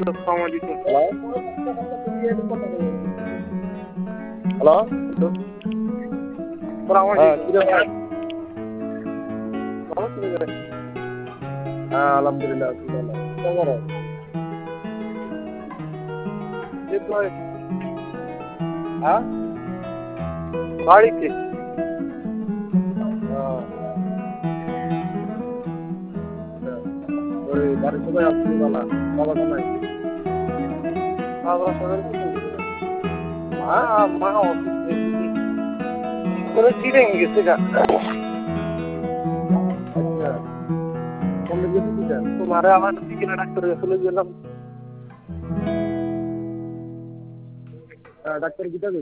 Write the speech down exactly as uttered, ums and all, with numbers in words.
আসসালামু আলাইকুম। হ্যালো হ্যাঁ কি রে ভাই? ভালো ছিল রে। হ্যাঁ আলহামদুলিল্লাহ আছি ভালো। কি খবর? এই তো ভাই হ্যাঁ বাড়িতে। আহ, ওই বাড়ির সবাই আসছি বলা বাবা নাই। বাবা সবাই মা মা অসুস্থ করে চিড়ে গেছে গা। আচ্ছা কোন দিকে দিচ্ছেন? তোমারে আমার দিকে ডাক্তারের কাছে চলে গেলাম। ডাক্তার কি